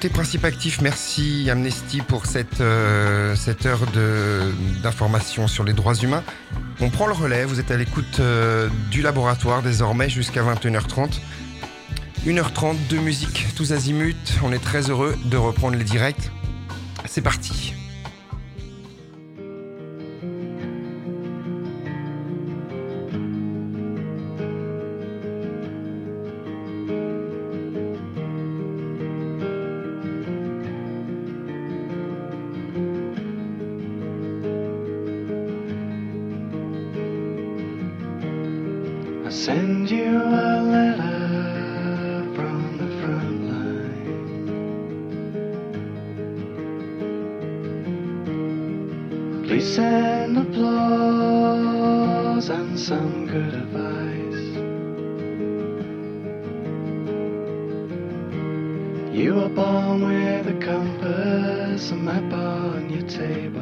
écoutez Principe Actif, merci Amnesty pour cette heure d'information sur les droits humains. On prend le relais, vous êtes à l'écoute du laboratoire désormais jusqu'à 21h30. 1h30 de musique tous azimuts, on est très heureux de reprendre les directs. C'est parti. Send you a letter from the front line. Please send applause and some good advice. You were born with a compass, a map on your table.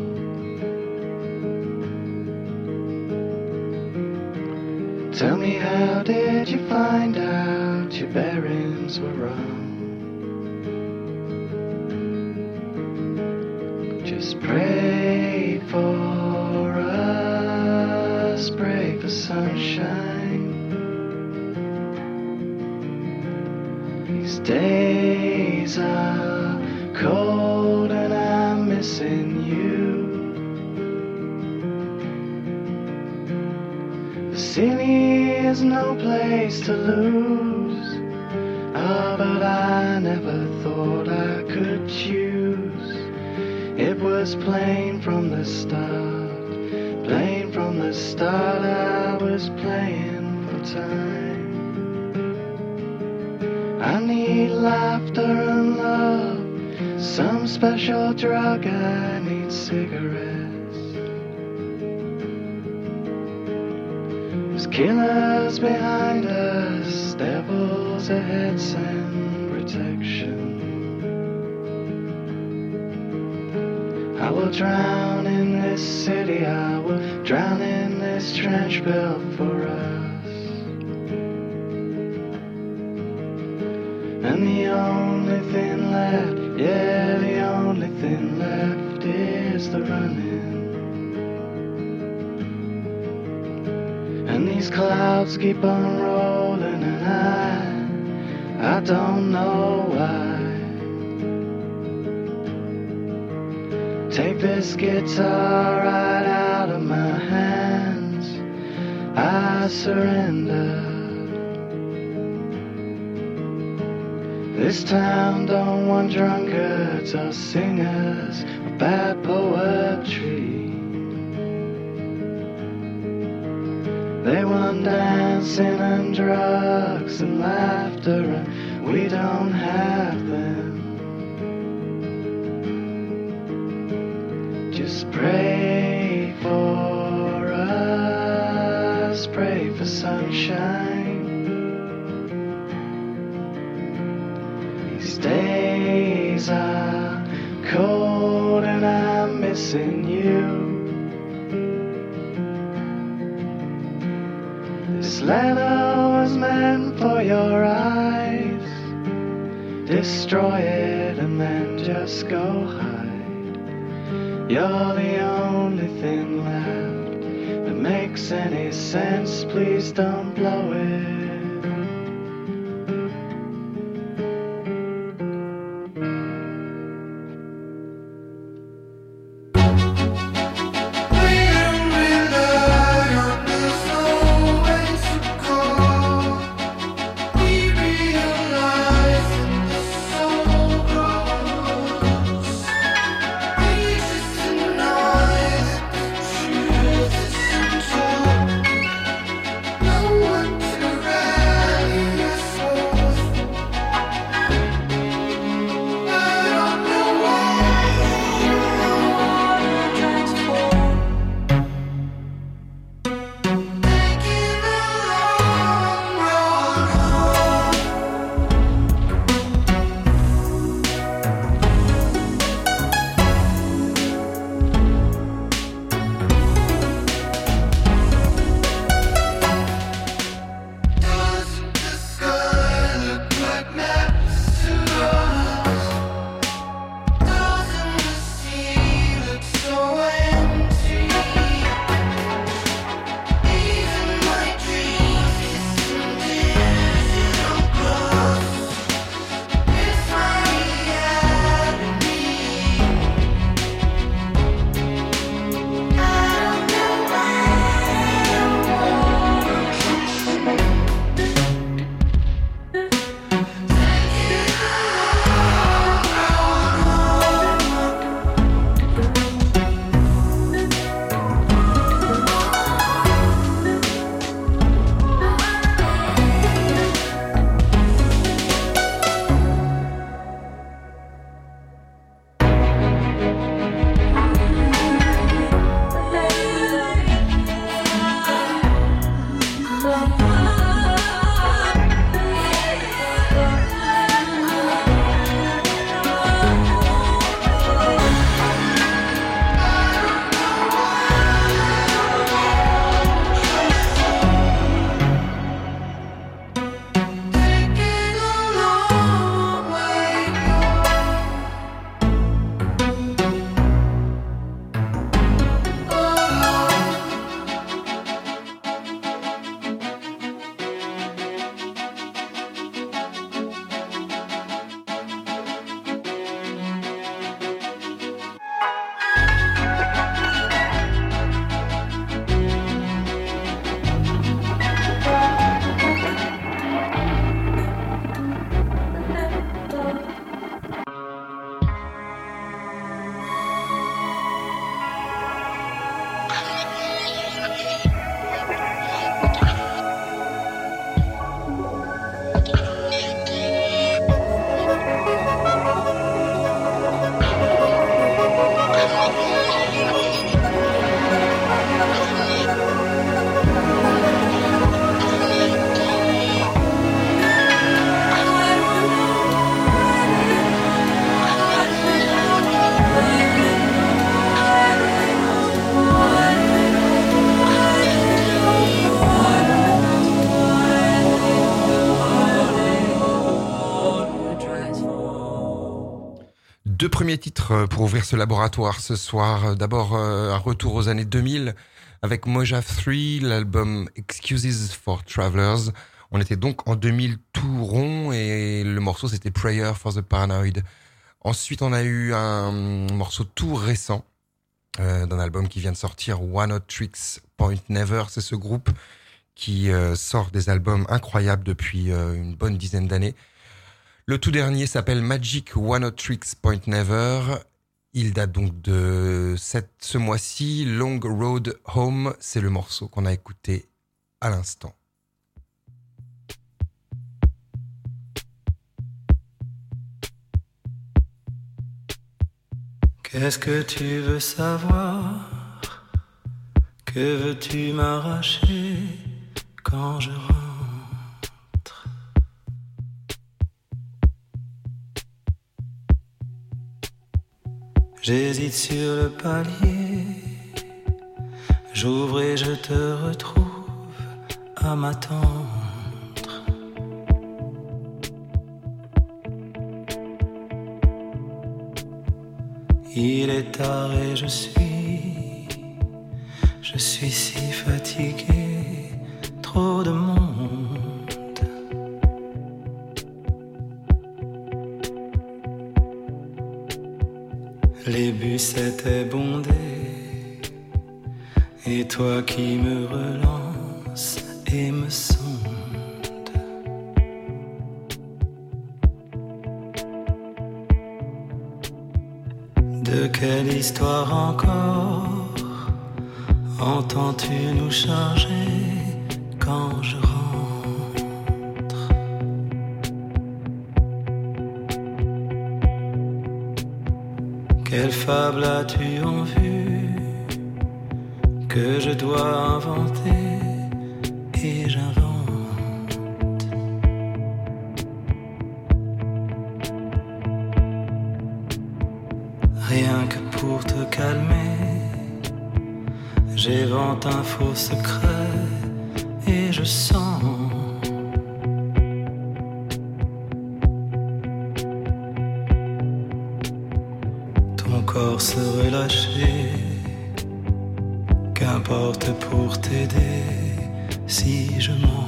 Tell me, how did you find out your bearings were wrong? Just pray for us, pray for sunshine. These days are cold and I'm missing you. The city is no place to lose. Oh, but I never thought I could choose. It was plain from the start. Plain from the start, I was playing for time. I need laughter and love, some special drug, I need cigarettes. Killers behind us, devils ahead, send protection. I will drown in this city, I will drown in this trench built for us. And the only thing left, yeah, the only thing left is the running. And these clouds keep on rolling and I don't know why. Take this guitar right out of my hands, I surrender. This town don't want drunkards or singers or bad poetry. They want dancing and drugs and laughter, and we don't have them. Just pray for us, pray for sunshine. These days are cold and I'm missing you. This letter was meant for your eyes. Destroy it and then just go hide. You're the only thing left that makes any sense. Please don't blow it. No one to Deux premiers titres pour ouvrir ce laboratoire ce soir. D'abord, un retour aux années 2000 avec Mojave 3, l'album Excuses for Travelers. On était donc en 2000 tout rond et le morceau c'était Prayer for the Paranoid. Ensuite, on a eu un morceau tout récent d'un album qui vient de sortir, One Hot Tricks Point Never. C'est ce groupe qui sort des albums incroyables depuis une bonne dizaine d'années. Le tout dernier s'appelle Magic One Hot Tricks Point Never. Il date donc de ce mois-ci. Long Road Home, c'est le morceau qu'on a écouté à l'instant. Qu'est-ce que tu veux savoir? Que veux-tu m'arracher quand je rentre? J'hésite sur le palier, j'ouvre et je te retrouve à m'attendre. Il est tard et je suis si fatigué, trop de monde. Les bus étaient bondés, et toi qui me relances et me sondes. De quelle histoire encore entends-tu nous charger quand je rentre? Quelle fable as-tu en vue que je dois inventer et j'invente? Rien que pour te calmer, j'évente un faux secret et je sens ton corps se relâcher. Qu'importe pour t'aider si je mens.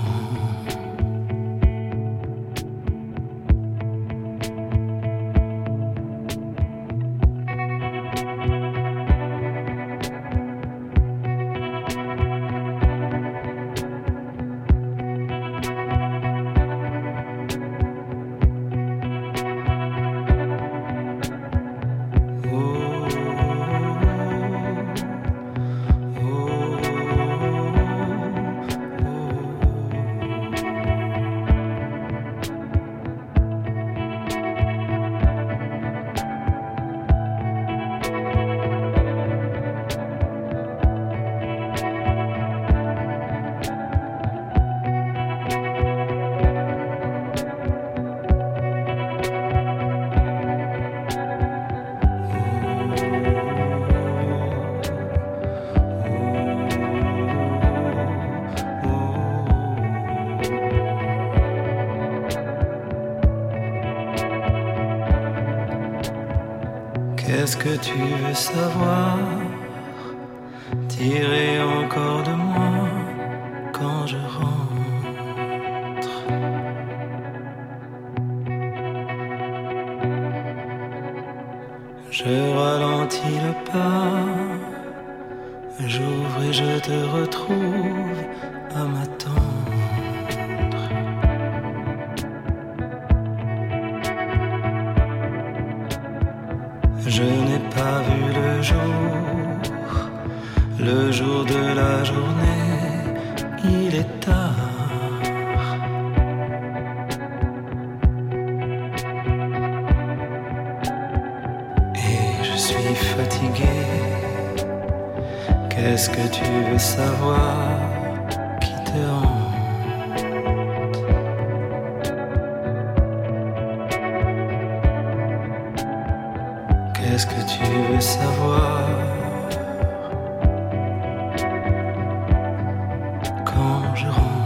Qu'est-ce que tu veux savoir? Tirer encore de moi quand je rentre. Je ralentis le pas, j'ouvre et je te retrouve à m'attendre. Je n'ai pas vu le jour de la journée, il est tard. Et je suis fatigué, qu'est-ce que tu veux savoir qui te hante? Qu'est-ce que tu veux savoir quand je rentre?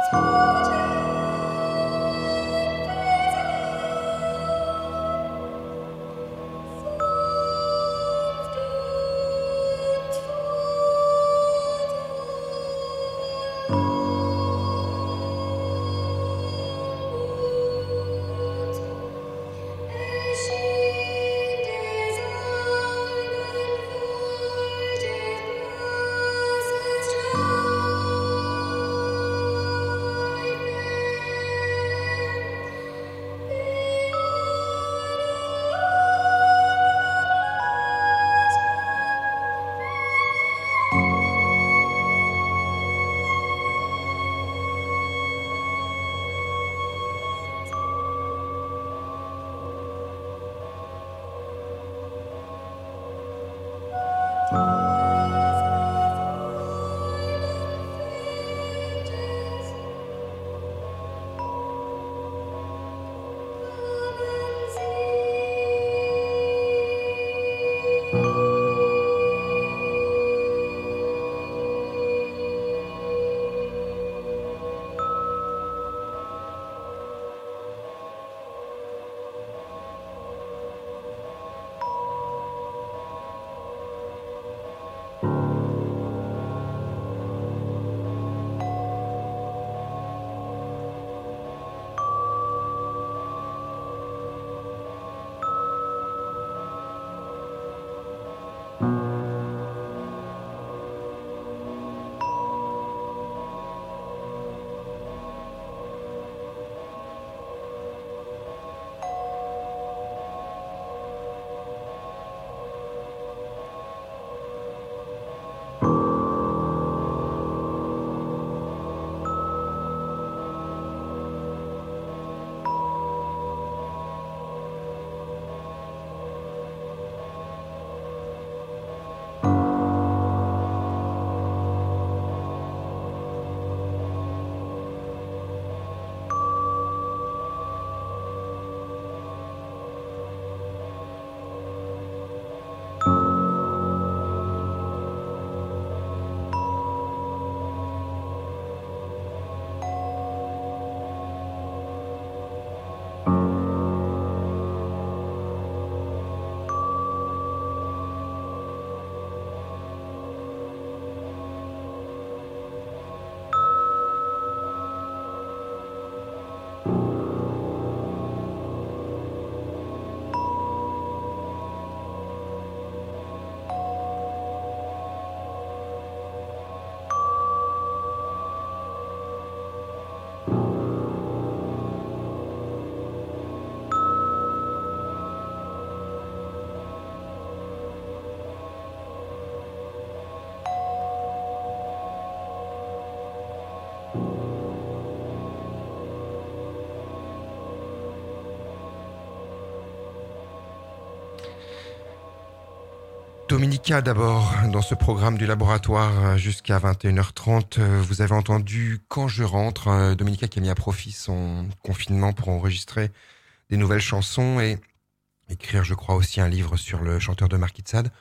Dominica d'abord, dans ce programme du laboratoire jusqu'à 21h30, vous avez entendu Quand je rentre, Dominica qui a mis à profit son confinement pour enregistrer des nouvelles chansons et écrire, je crois, aussi un livre sur le chanteur de Marquis de Sade.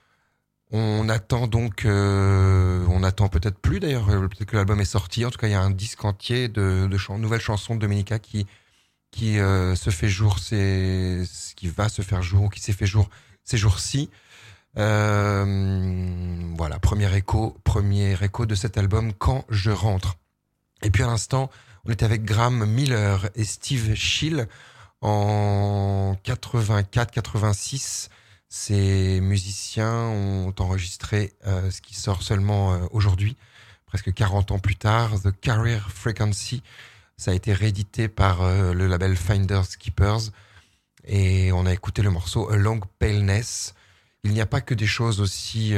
On attend donc, on attend peut-être plus d'ailleurs, peut-être que l'album est sorti, en tout cas il y a un disque entier de nouvelles chansons de Dominica qui se fait jour, qui va se faire jour, ou qui s'est fait jour ces jours-ci. Voilà, premier écho de cet album Quand je rentre. Et puis à l'instant, on était avec Graham Miller et Steve Schill en 84-86. Ces musiciens ont enregistré ce qui sort seulement aujourd'hui, presque 40 ans plus tard, The Career Frequency. Ça a été réédité par le label Finders Keepers et on a écouté le morceau A Long Paleness. Il n'y a pas que des choses aussi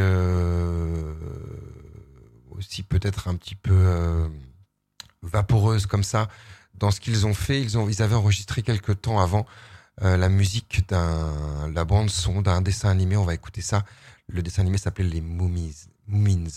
peut-être un petit peu vaporeuses comme ça dans ce qu'ils ont fait. Ils avaient enregistré quelque temps avant la musique la bande son d'un dessin animé. On va écouter ça. Le dessin animé s'appelait Les Moomins.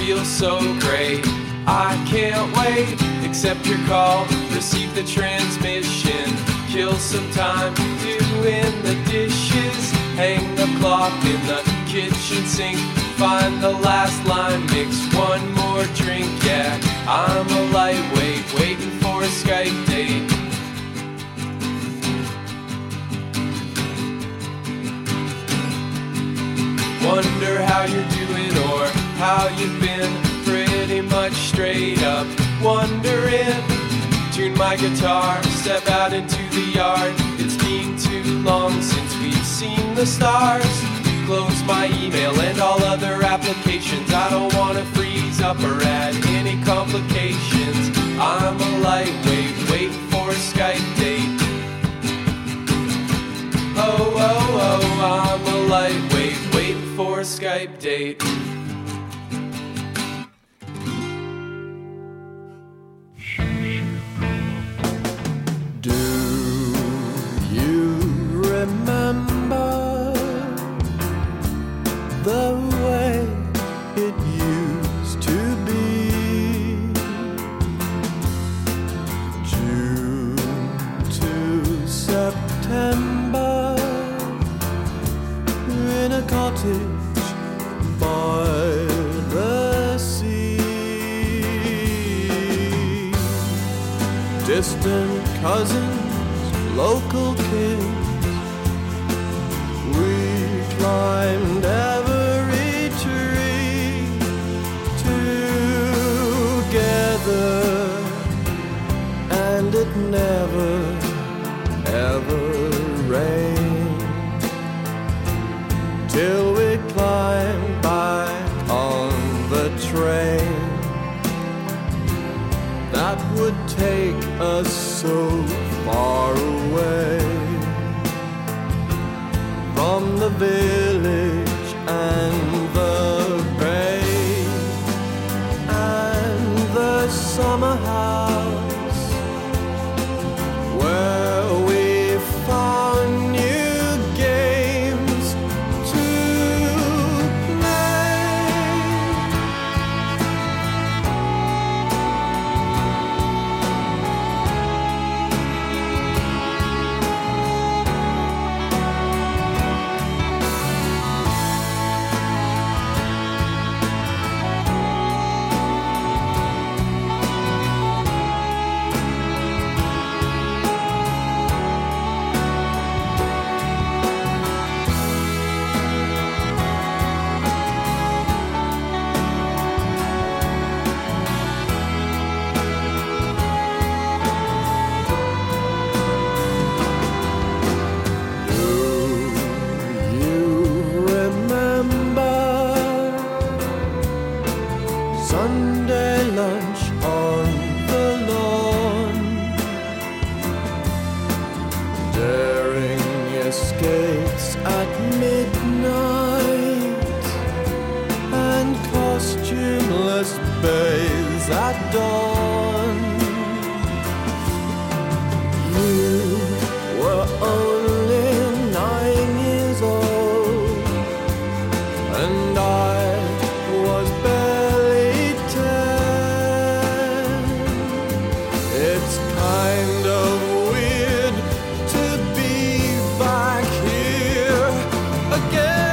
feels so great. I can't wait, accept your call, receive the transmission, kill some time doing the dishes, hang the clock in the kitchen sink, find the last line, mix one more drink, yeah, I'm a lightweight, waiting for a Skype date. Wonder how you're doing or how you've been, pretty much straight up wondering. Tune my guitar, step out into the yard, it's been too long since we've seen the stars. Close my email and all other applications, I don't wanna freeze up or add any complications. I'm a lightweight, waiting for a Skype date. Oh, oh, oh, I'm a lightweight, waiting for a Skype date. Remember the way it used to be, June to September, in a cottage by the sea. Distant cousins, local kids, climbed every tree together, and it never, ever rained till we climbed back on the train that would take us so far away from the village and the bay and the summer house where we found new games to Sunday lunch on the lawn, daring escapes at midnight, and costumeless bathes at dawn. You were only 9 years old, and I was barely 10. It's kind of weird to be back here again.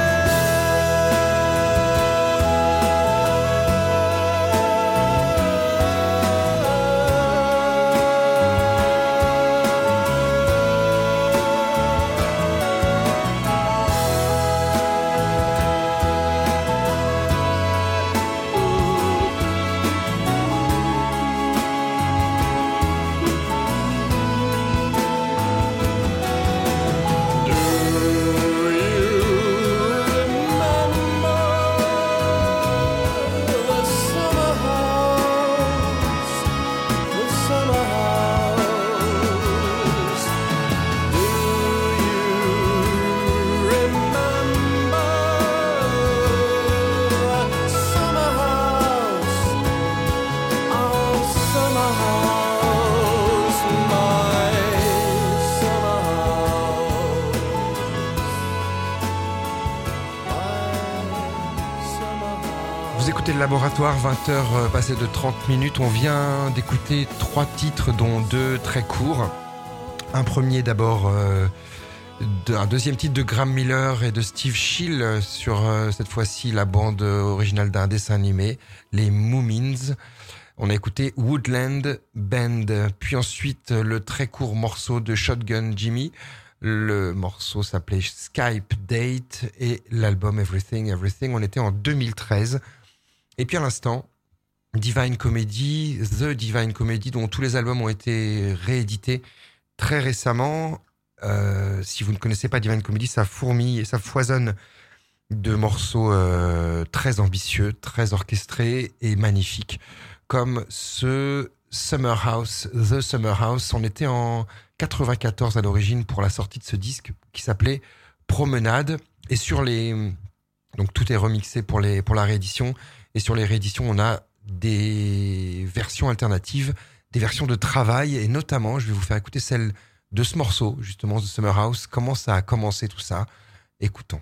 c'est le laboratoire, 20h passées de 30 minutes. On vient d'écouter 3 titres, dont 2 très courts. Un premier d'abord, un deuxième titre de Graham Miller et de Steve Schill sur cette fois-ci la bande originale d'un dessin animé, les Moomins. On a écouté Woodland Band, puis ensuite le très court morceau de Shotgun Jimmy. Le morceau s'appelait Skype Date et l'album Everything Everything. On était en 2013. Et puis à l'instant, Divine Comedy, The Divine Comedy, dont tous les albums ont été réédités très récemment. Si vous ne connaissez pas Divine Comedy, ça fourmille et ça foisonne de morceaux très ambitieux, très orchestrés et magnifiques, comme ce Summer House, The Summer House. On était en 94 à l'origine pour la sortie de ce disque qui s'appelait Promenade. Et donc tout est remixé pour la réédition. Et sur les rééditions, on a des versions alternatives, des versions de travail. Et notamment, je vais vous faire écouter celle de ce morceau, justement, The Summer House. Comment ça a commencé tout ça? Écoutons.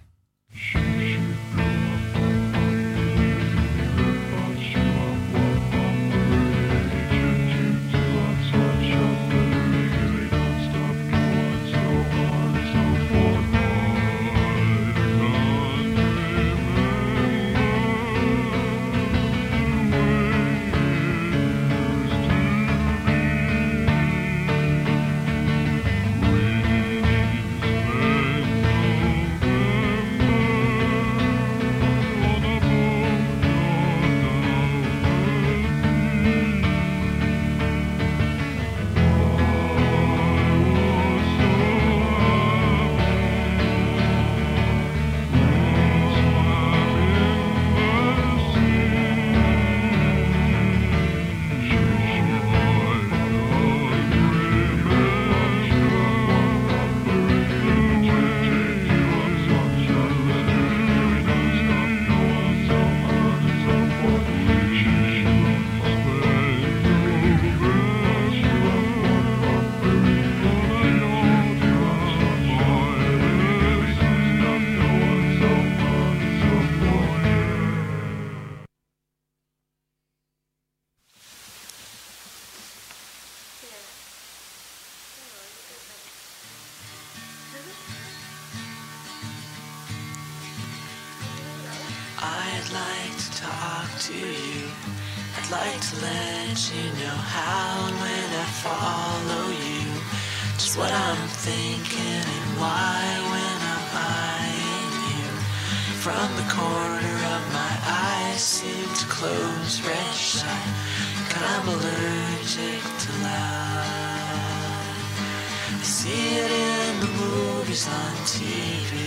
I'd like to talk to you. I'd like to let you know how and when I follow you. Just what I'm thinking and why when I'm eyeing you. From the corner of my eyes seem to close red shut. Cause I'm allergic to love. I see it in the movies on TV.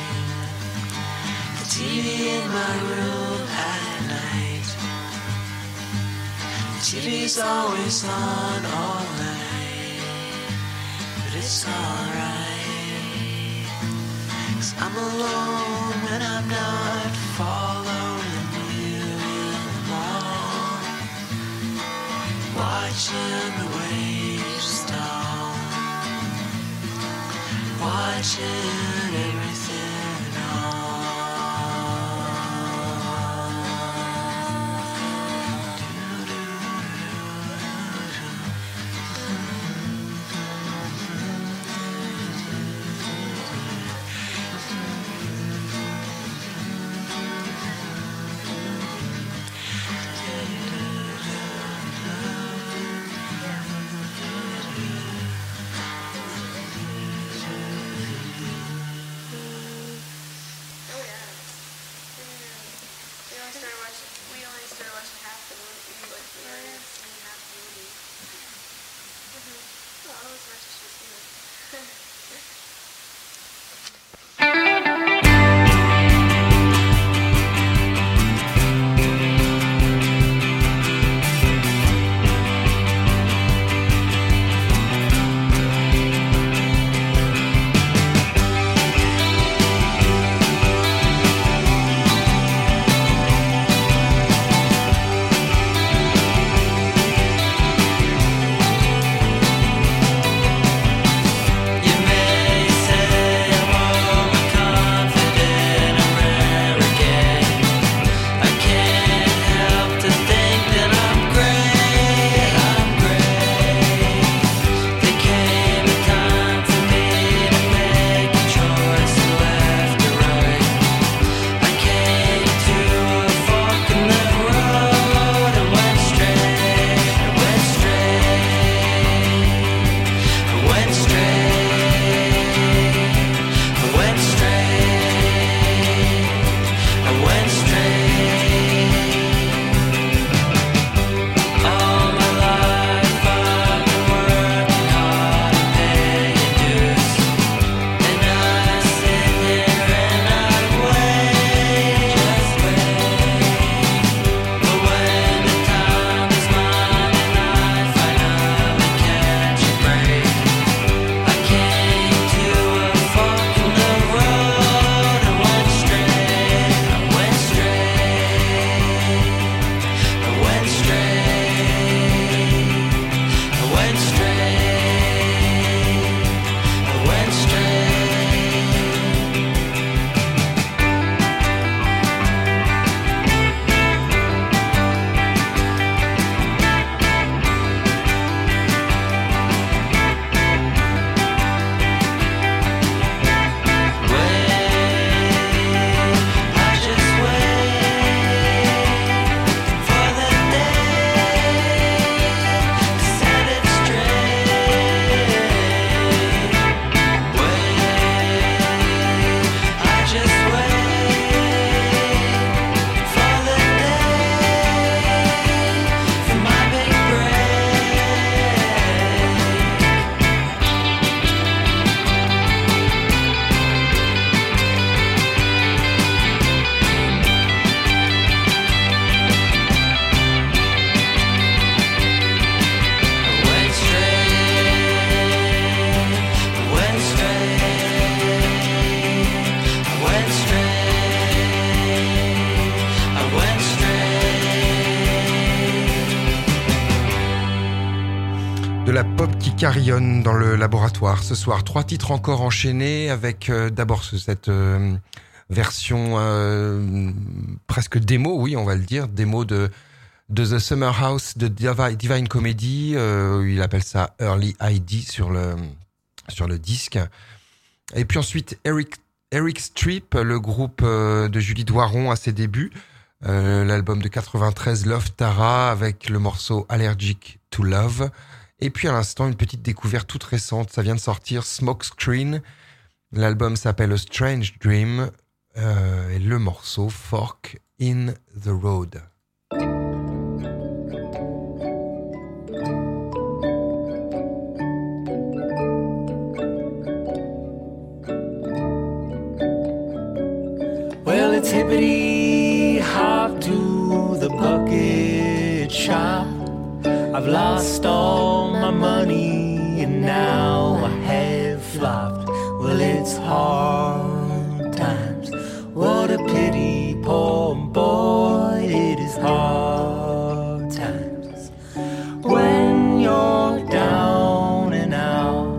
TV in my room at night. The TV's always on all night, but it's alright. Cause I'm alone when I'm not following you in the mall, watching the waves down, watching everything on. De la pop qui carillonne dans le laboratoire ce soir. 3 titres encore enchaînés avec d'abord cette version presque démo, oui on va le dire, démo de The Summer House de Divine Comedy. Il appelle ça Early ID sur le disque. Et puis ensuite Eric Streep, le groupe de Julie Doiron à ses débuts. L'album de 93 Love Tara avec le morceau Allergic to Love. Et puis à l'instant, une petite découverte toute récente, ça vient de sortir, Smokescreen. L'album s'appelle A Strange Dream et le morceau Fork in the Road. Well, it's hippity hop to the bucket shop. I've lost all my money and now I have flopped. Well, it's hard times. What a pity, poor boy, it is hard times. When you're down and out.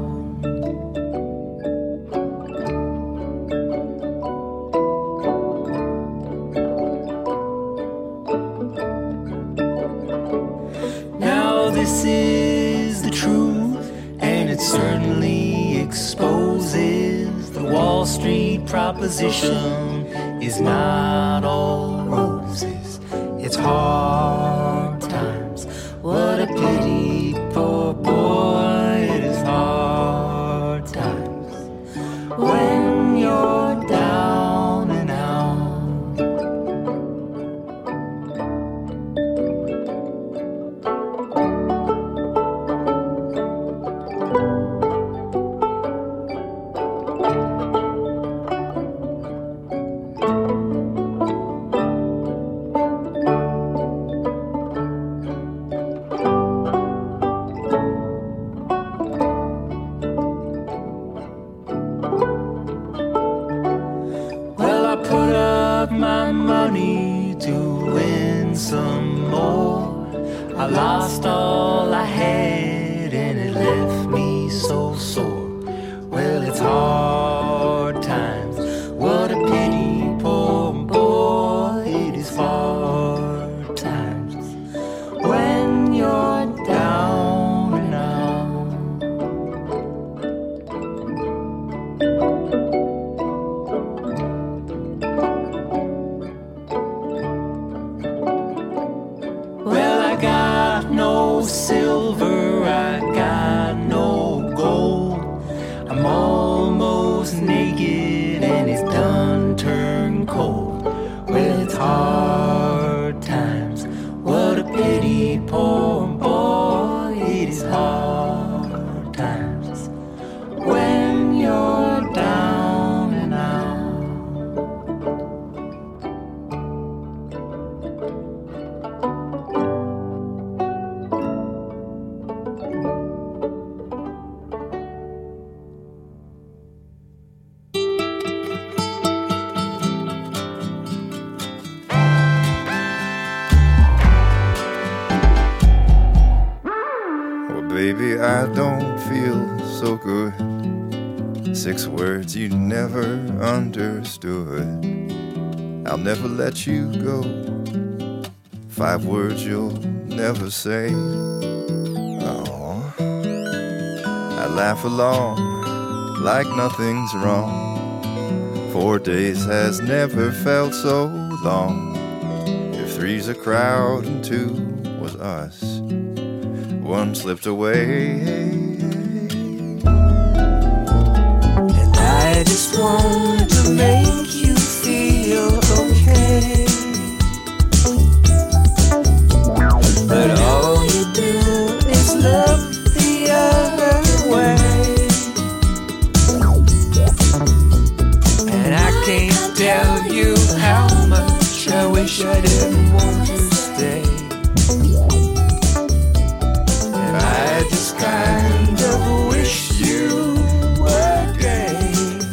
This is the truth, and it certainly exposes the Wall Street proposition is not all roses. It's hard times. What a pity, poor boy, it is hard times. When you're down and out. Lost all I had and it left me so sore. Well, it's hard times. What a pity, poor boy, it is hard times. When you're down and out. Well, I got no silver, I got no gold. I'm almost naked and it's done turned cold. Well, it's hard times. What a pity, poor boy, it is hard times. When you're down and out. Baby, I don't feel so good. 6 words you never understood. I'll never let you go. 5 words you'll never say. Oh, I laugh along like nothing's wrong. 4 days has never felt so long. If 3's a crowd and 2 was us, 1 slipped away. And I just want to make you feel okay. But all you do is look the other way. And I can't tell you how much I wish I didn't want to stay. I just kind of wish you were gay.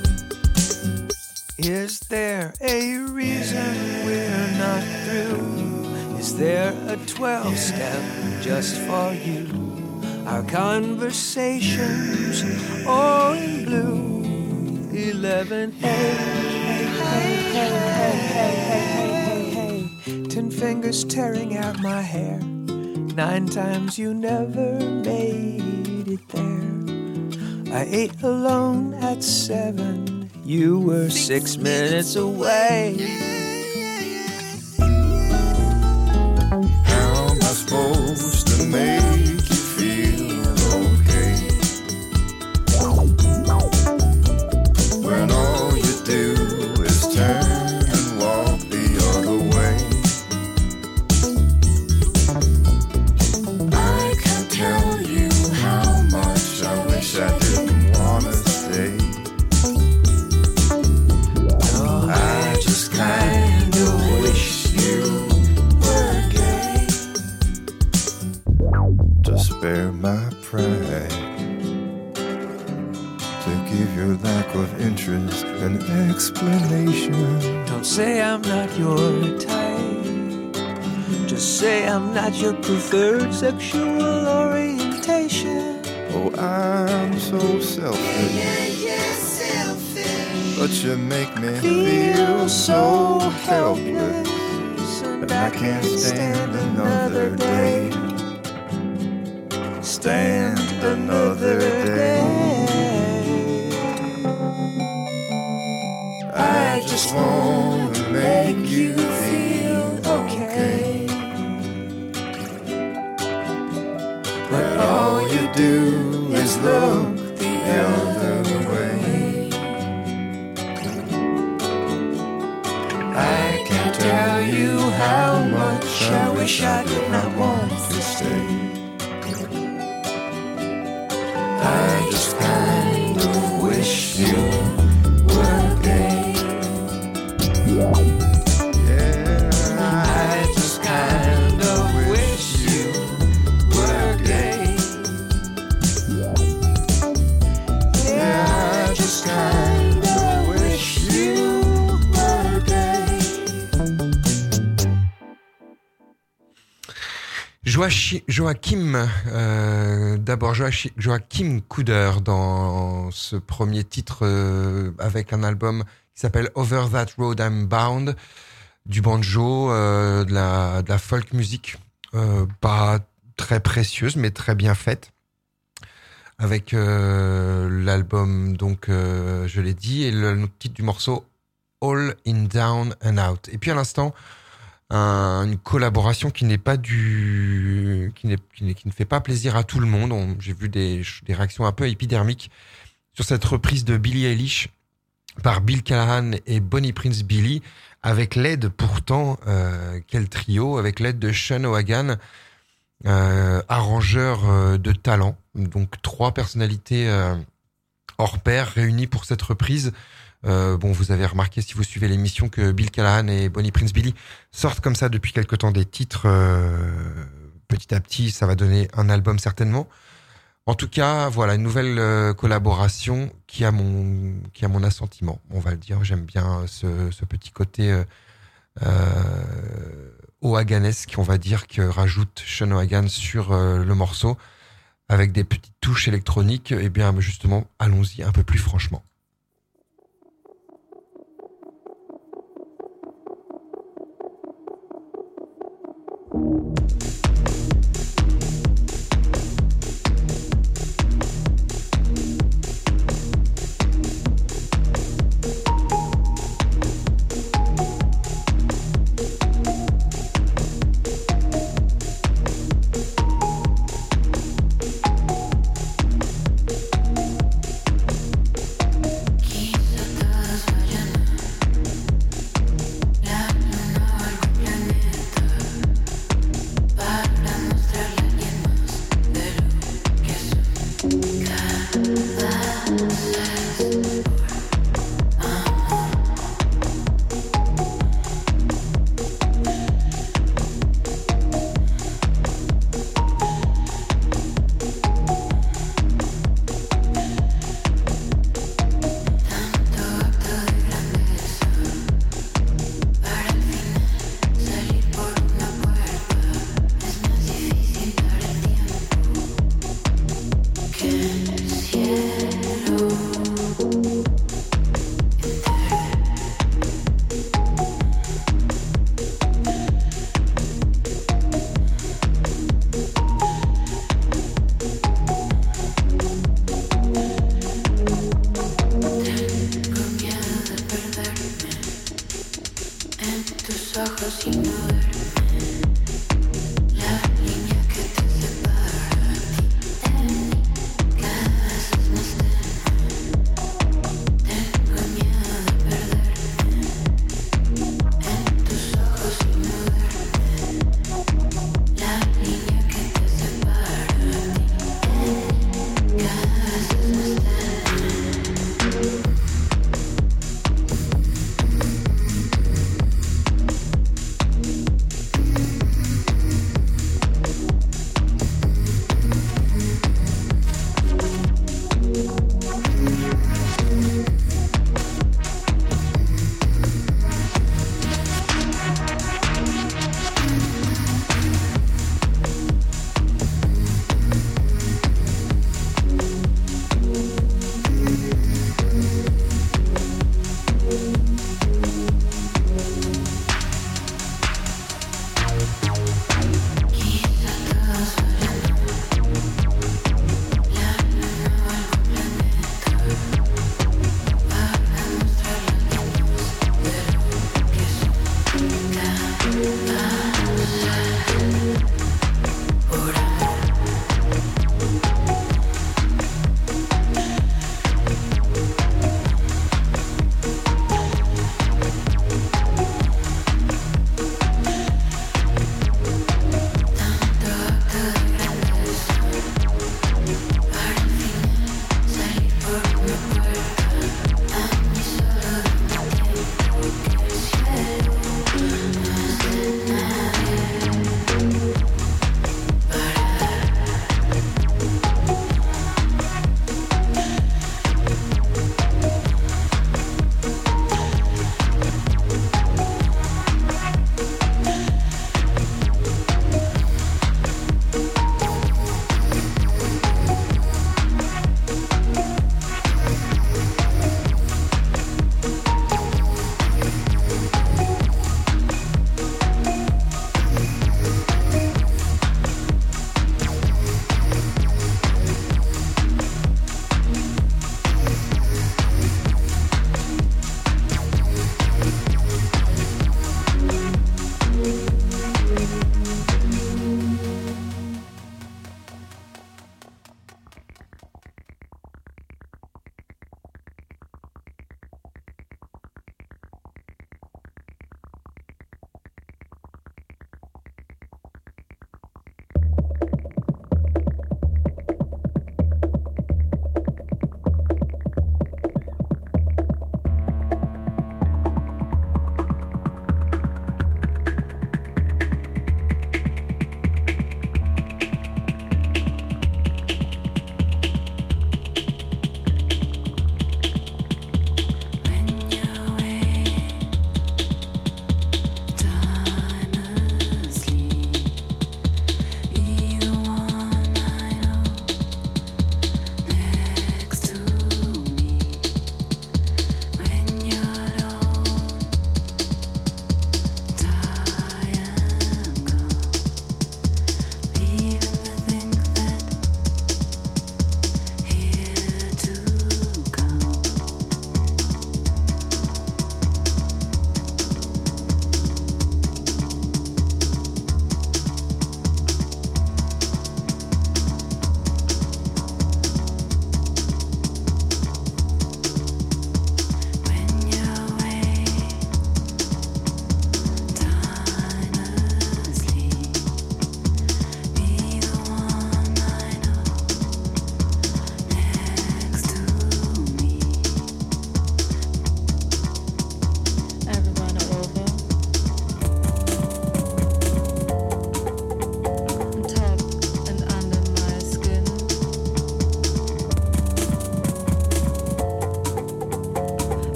Is there a reason we're not through? Is there a 12-step just for you? Our conversations all in blue. 11, hey, hey, hey, hey, hey, hey, hey. 10 fingers tearing out my hair. 9 times you never made it there. I ate alone at 7. You were 6 minutes away. How am I supposed to make you feel okay when all you do is turn and walk the other way? I can't tell you how much I wish I didn't wanna stay. I just kinda wish you were gay. To spare my pride, to give your lack of interest an explanation. Don't say I'm not your type. Just say I'm not your preferred sexual orientation. Oh, I'm so selfish. But you make me feel so helpless, and I can't stand another day. Stand another day. I just want to make you feel okay, but all you do is look the other way. I can't tell you how much I wish I did not want to stay. I just kind of wish you were gay. Yeah, I just kind of wish you were gay. Yeah, I just kind of wish you were gay. Joachim, d'abord Joachim Couder dans ce premier titre avec un album qui s'appelle Over That Road I'm Bound, du banjo, de la folk music, pas très précieuse mais très bien faite, avec l'album donc je l'ai dit, et le titre du morceau All in Down and Out. Et puis à l'instant, une collaboration qui n'est pas qui ne fait pas plaisir à tout le monde. J'ai vu des réactions un peu épidermiques sur cette reprise de Billie Eilish par Bill Callahan et Bonnie Prince Billy, avec l'aide pourtant, quel trio, avec l'aide de Sean O'Hagan, arrangeur de talent. Donc 3 personnalités hors pair réunies pour cette reprise. Vous avez remarqué si vous suivez l'émission que Bill Callahan et Bonnie Prince Billy sortent comme ça depuis quelque temps des titres. Petit à petit, ça va donner un album certainement. En tout cas, voilà, une nouvelle collaboration qui a mon assentiment, on va le dire. J'aime bien ce petit côté O'Haganesque, on va dire, que rajoute Sean O'Hagan sur le morceau, avec des petites touches électroniques. Et bien justement, allons-y un peu plus franchement.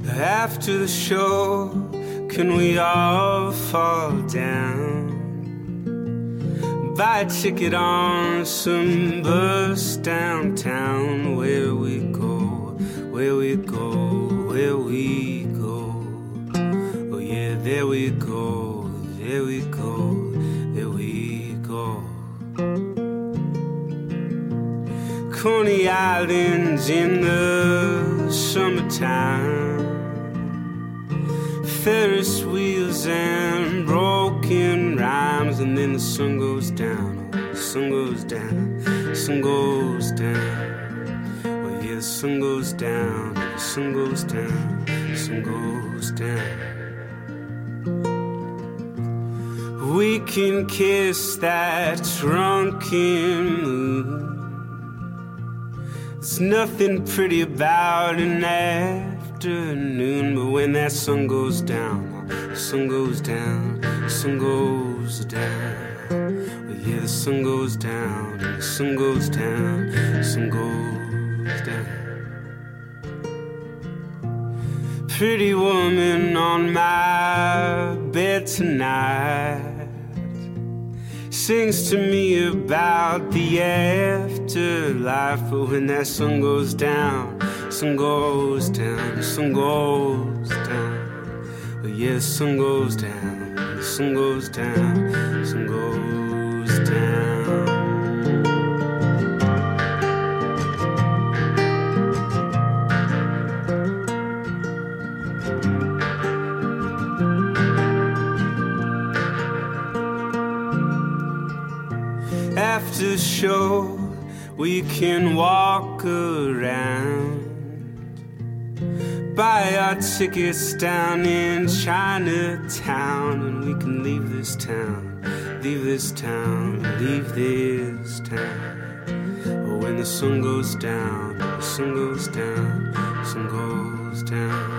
After the show, can we all fall down? Buy a ticket on some bus downtown. Where we go, where we go, where we go. Oh yeah, there we go, there we go, there we go. Coney Island's in the summertime. Ferris wheels and broken rhymes, and then the sun goes down, the sun goes down, the sun goes down. Oh yeah, the sun goes down, the sun goes down, the sun goes down. We can kiss that drunken moon. There's nothing pretty about an afternoon, but when that sun goes down, the sun goes down, the sun goes down. Oh yeah, the sun goes down, the sun goes down, the sun goes down. Pretty woman on my bed tonight sings to me about the afterlife. But when that sun goes down, sun goes down, sun goes down. Oh yeah, the sun goes down, the sun goes down, the sun goes down. After the show, we can walk around, buy our tickets down in Chinatown, and we can leave this town, leave this town, leave this town. Oh, when the sun goes down, the sun goes down, the sun goes down.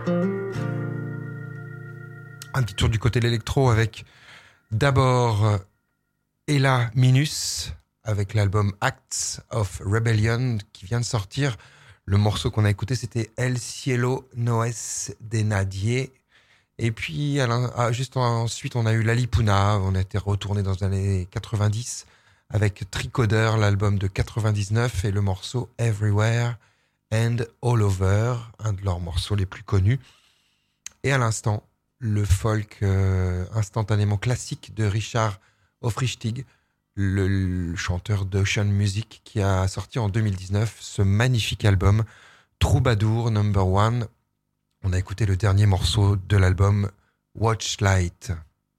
Un petit tour du côté de l'électro avec d'abord Ella Minus avec l'album Acts of Rebellion qui vient de sortir. Le morceau qu'on a écouté, c'était El Cielo No Es de Nadie. Et puis, juste ensuite, on a eu Lalipuna. On a été retourné dans les années 90 avec Tricoder, l'album de 99, et le morceau Everywhere and All Over, un de leurs morceaux les plus connus. Et à l'instant, le folk instantanément classique de Richard Aufrichtig, le chanteur d'Ocean Music, qui a sorti en 2019 ce magnifique album Troubadour No. 1. On a écouté le dernier morceau de l'album Watchlight.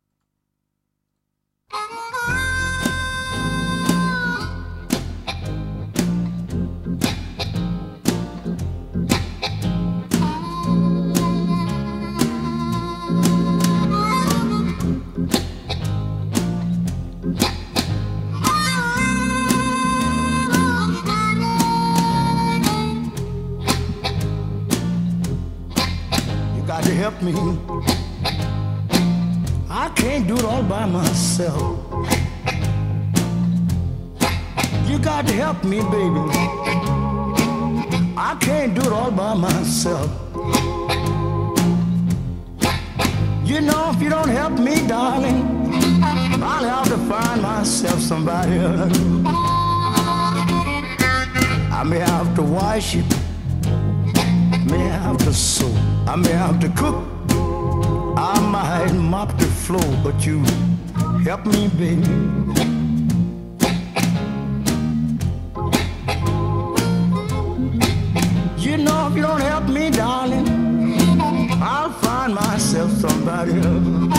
To help me, I can't do it all by myself. You got to help me, baby. I can't do it all by myself. You know, if you don't help me, darling, I'll have to find myself somebody else. I may have to wash it, may have to sew, I may have to cook, I might mop the floor, but you help me, baby. You know, if you don't help me, darling, I'll find myself somebody else.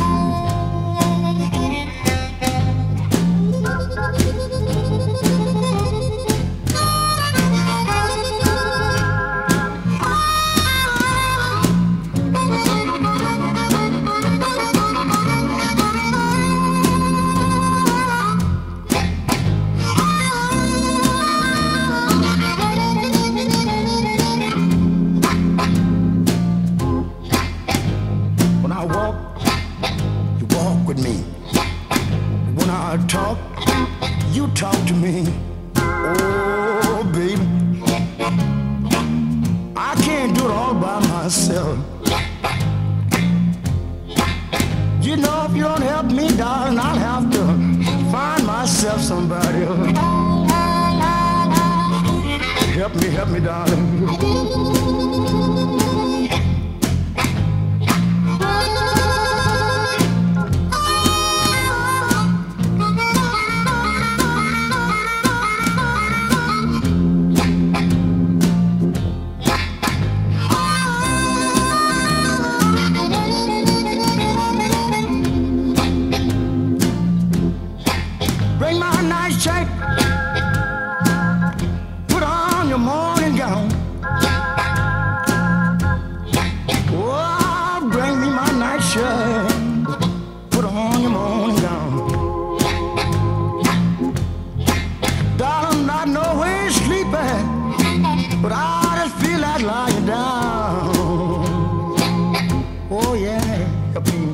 Talk to me, oh baby, I can't do it all by myself. myself. You know, if you don't help me, darling, I'll have to find myself somebody. Help me, darling. Bring my nice shape. Put on your morning gown. Oh, bring me my nice shirt. Put on your morning gown. Darling, I know where you're sleeping, but I just feel like lying down. Oh yeah, help me.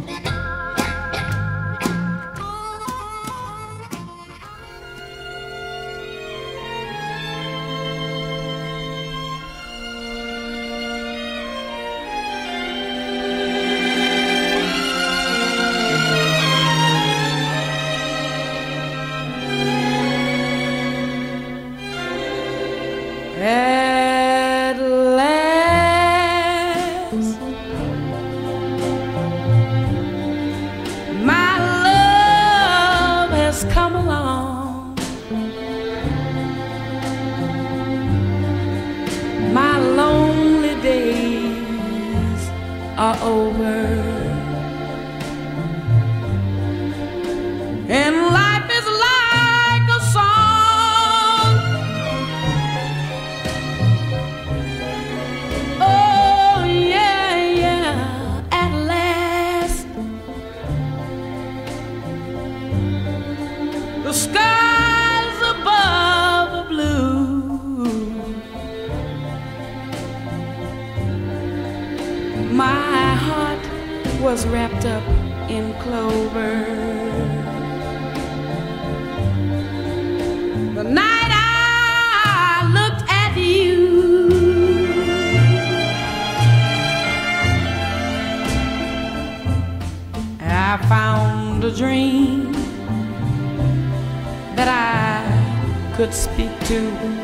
At last, my love has come along. My lonely days are over, and life is like a song. Oh yeah, yeah, at last the skies above are blue. My heart was wrapped up in clover. The night I looked at you, I found a dream that I could speak to,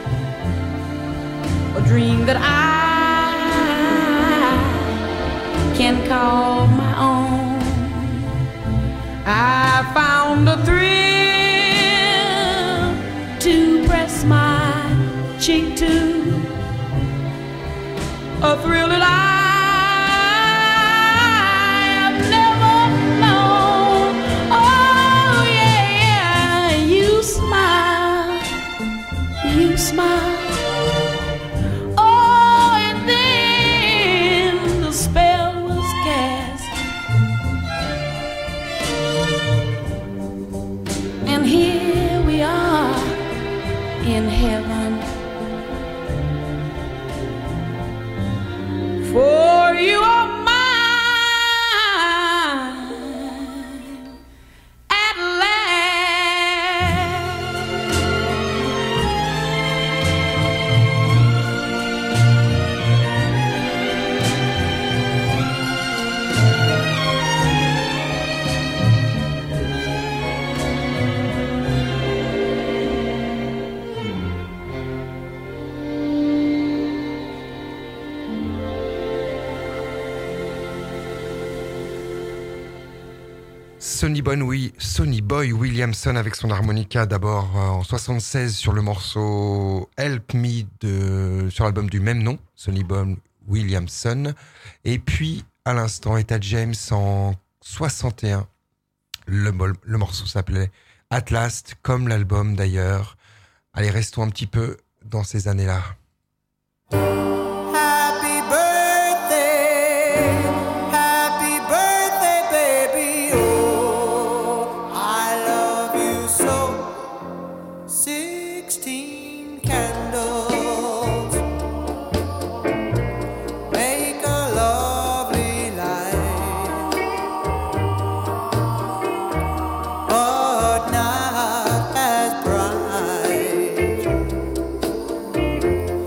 a dream that I can call my own. I found a thrill to press my cheek to, a thrill that I have never known. Oh yeah, yeah, you smile, you smile. Oh, and then the spell was cast, and here we are in heaven. For you are mine at last. Sonny Boy Williamson avec son harmonica, d'abord en 76 sur le morceau Help Me sur l'album du même nom, Sonny Boy Williamson, et puis à l'instant Etta James en 61. Le morceau s'appelait At Last, comme l'album d'ailleurs. Allez, restons un petit peu dans ces années-là. Happy birthday, baby. Oh, I love you so. 16 candles make a lovely light, but not as bright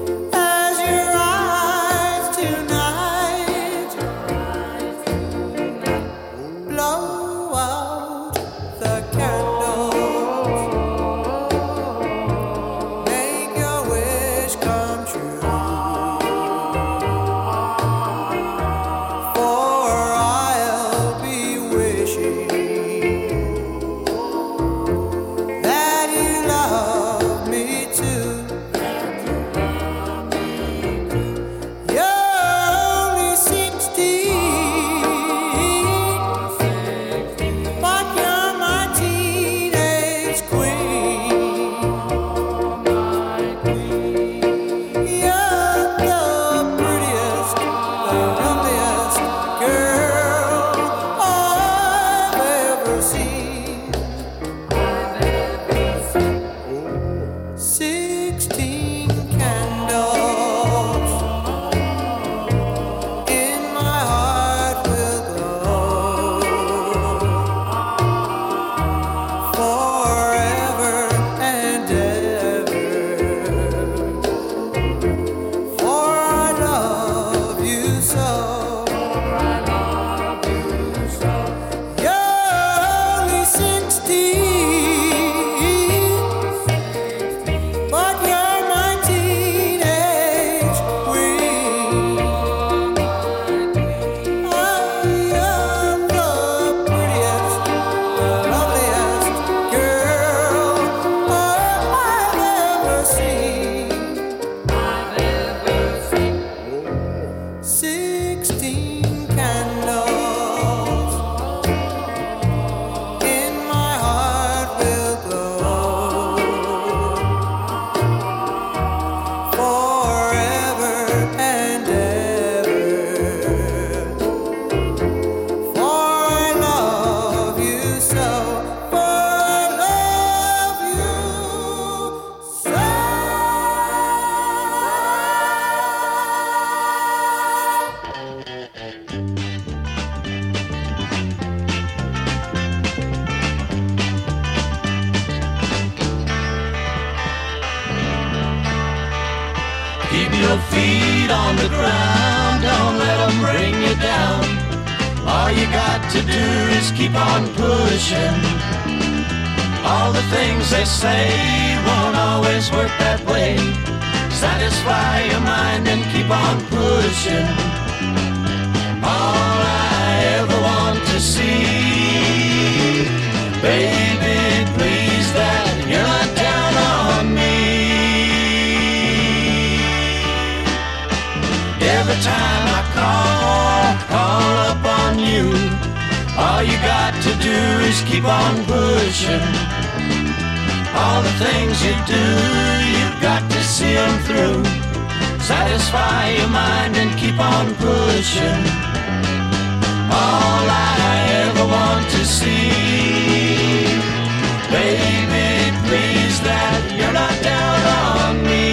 the feet on the ground, don't let them bring you down. All you got to do is keep on pushing. All the things they say won't always work that way. Satisfy your mind and keep on pushing. All I ever want to see, baby, please, that you're not down on me. Every time I call up on you, all you got to do is keep on pushing. All the things you do, you've got to see them through. Satisfy your mind and keep on pushing. All I ever want to see, baby, please, that you're not down on me.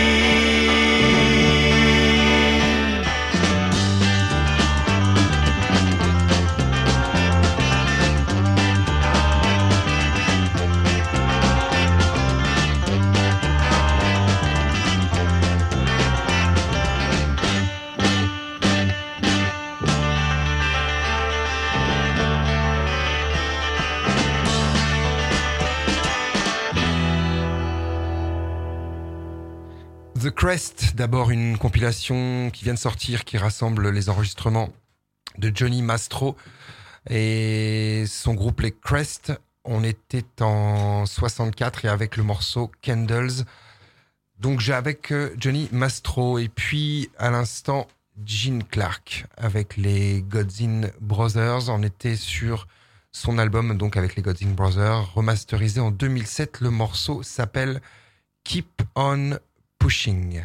The Crest, d'abord une compilation qui vient de sortir, qui rassemble les enregistrements de Johnny Mastro et son groupe les Crest. On était en 64 et avec le morceau Candles. Donc j'ai avec Johnny Mastro et puis à l'instant Gene Clark avec les Godzin Brothers. On était sur son album donc avec les Godzin Brothers remasterisé en 2007. Le morceau s'appelle Keep On Pushing.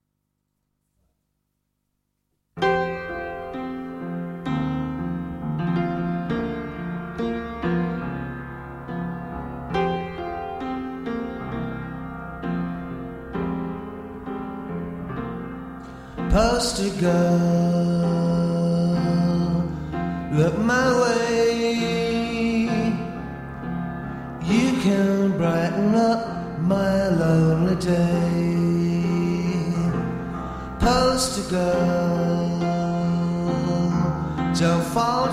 Poster girl, look my way. You can brighten up my lonely day. Poster girl, don't fall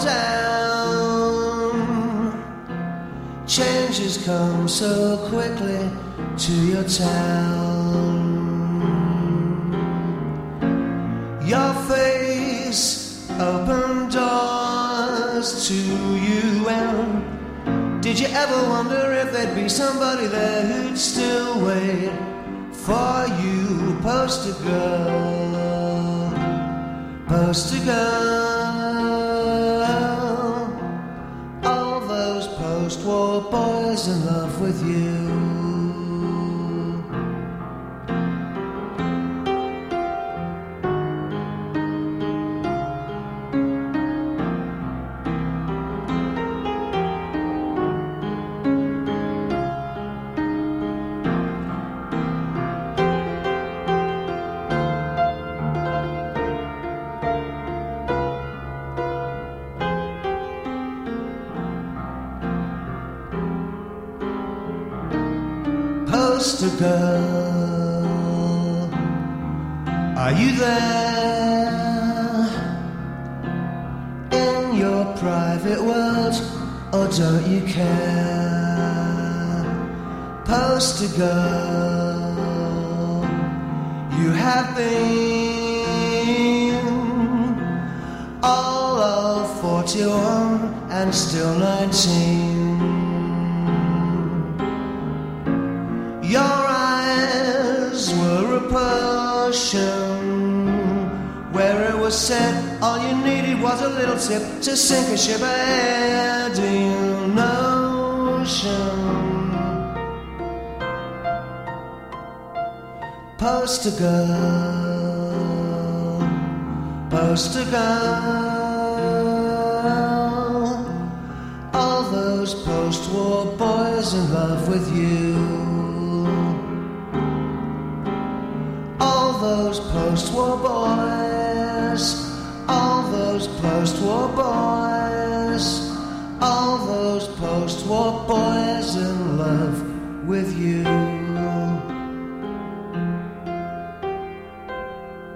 down. Changes come so quickly to your town. Your face opened doors to you, and did you ever wonder if there'd be somebody there who'd still wait for you? Poster girl, poster girl, all those post-war boys in love with you. Poster girl, are you there in your private world, or don't you care? Poster girl, you have been all of 41 and still 19. Your eyes were a potion where it was said all you needed was a little tip to sink a ship ahead in an ocean. Poster girl, poster girl, all those post-war boys in love with you. Those post-war boys, all those post-war boys, all those post-war boys in love with you.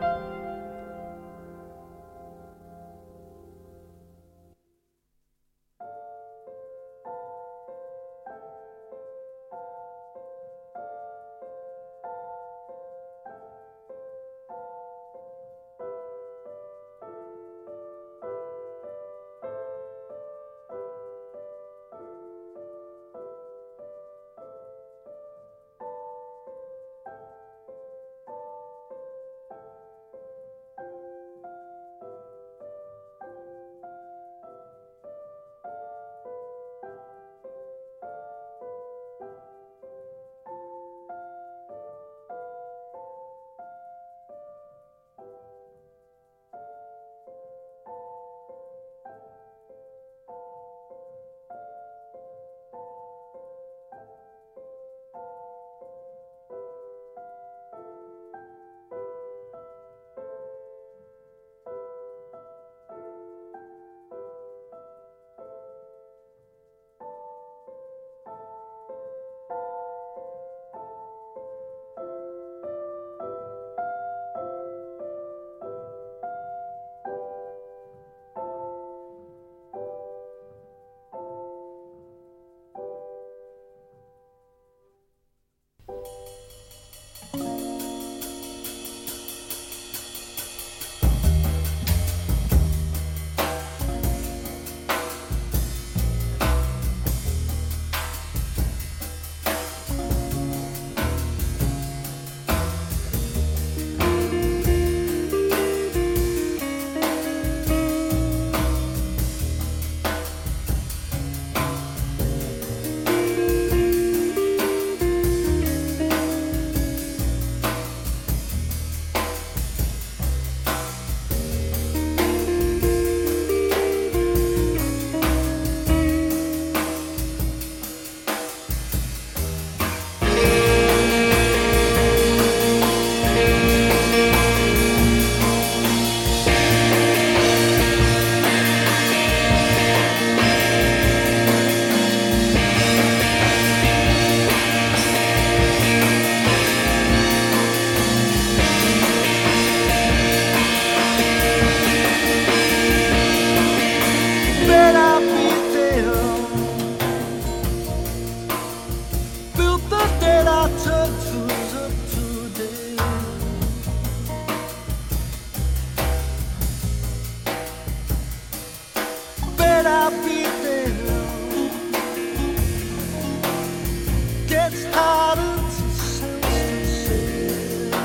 gets harder to sense.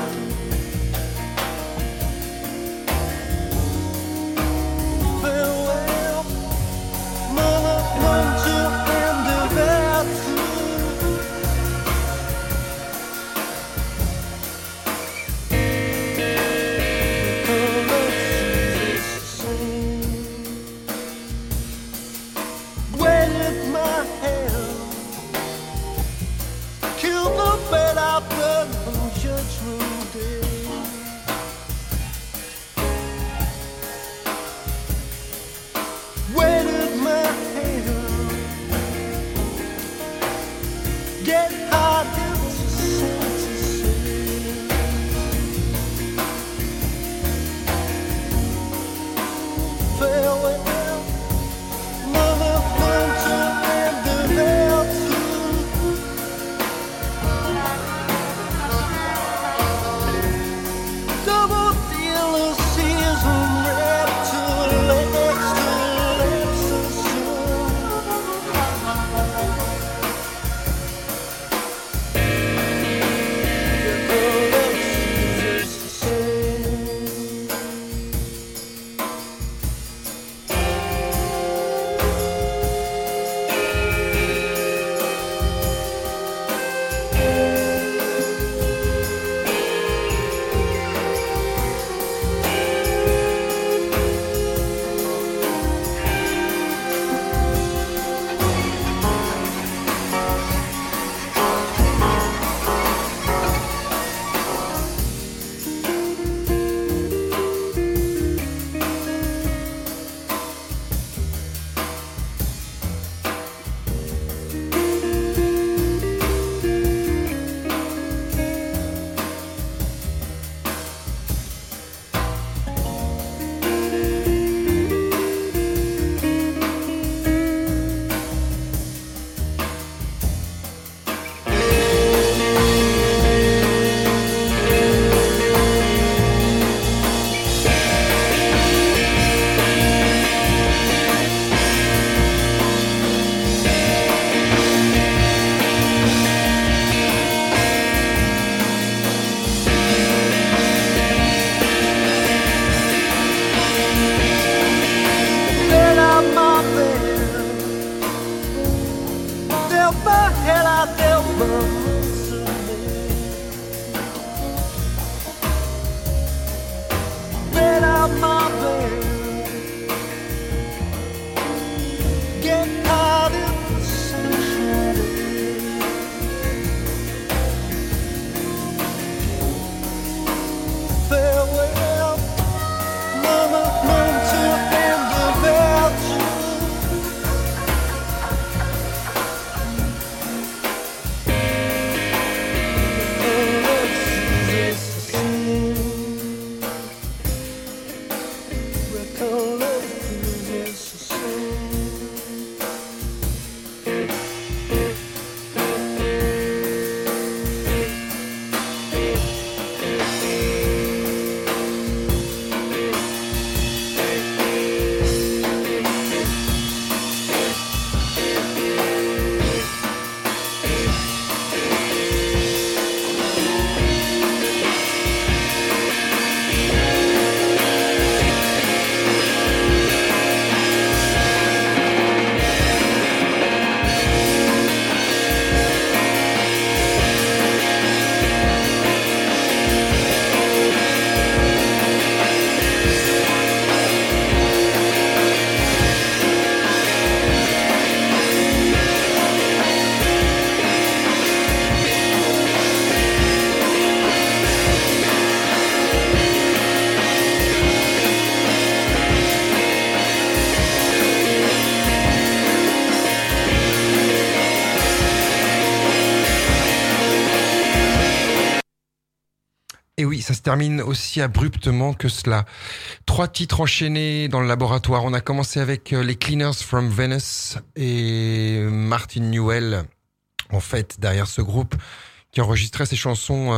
Farewell, mother, won't you hand it back to Et oui, ça se termine aussi abruptement que cela. 3 titres enchaînés dans le laboratoire. On a commencé avec les Cleaners from Venice et Martin Newell, en fait, derrière ce groupe, qui enregistrait ses chansons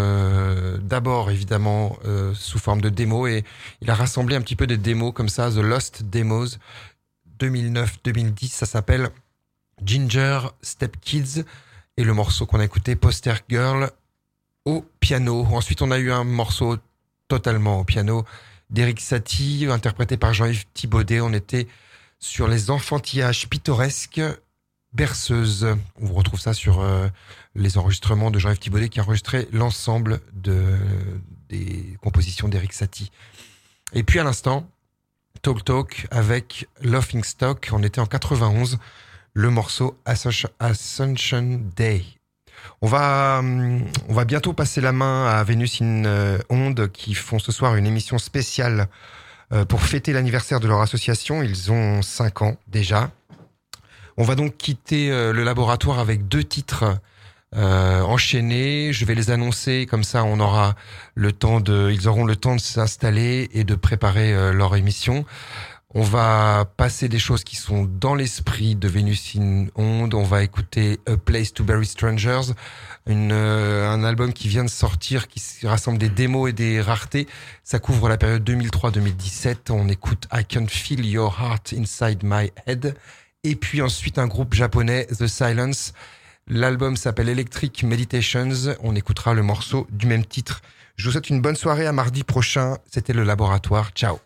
d'abord, évidemment, sous forme de démos. Et il a rassemblé un petit peu des démos comme ça, The Lost Demos, 2009-2010, ça s'appelle Ginger Step Kids. Et le morceau qu'on a écouté, Poster Girl, au piano. Ensuite, on a eu un morceau totalement au piano d'Eric Satie, interprété par Jean-Yves Thibaudet. On était sur les enfantillages pittoresques berceuses. On vous retrouve ça sur les enregistrements de Jean-Yves Thibaudet qui a enregistré l'ensemble des compositions d'Eric Satie. Et puis à l'instant, Talk Talk avec Laughing Stock. On était en 91, le morceau Ascension Day. On va bientôt passer la main à Vénus in Onde qui font ce soir une émission spéciale pour fêter l'anniversaire de leur association. Ils ont 5 ans déjà. On va donc quitter le laboratoire avec 2 titres enchaînés. Je vais les annoncer, comme ça ils auront le temps de s'installer et de préparer leur émission. On va passer des choses qui sont dans l'esprit de Vénus in Onde. On va écouter A Place to Bury Strangers, un album qui vient de sortir, qui rassemble des démos et des raretés. Ça couvre la période 2003-2017. On écoute I Can Feel Your Heart Inside My Head. Et puis ensuite un groupe japonais, The Silence. L'album s'appelle Electric Meditations. On écoutera le morceau du même titre. Je vous souhaite une bonne soirée, à mardi prochain. C'était le Laboratoire. Ciao.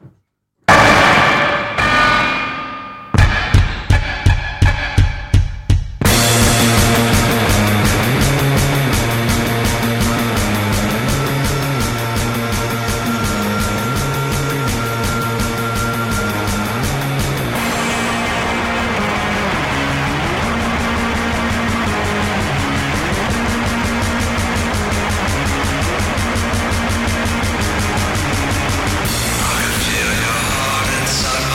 Inside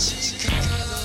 Just a couple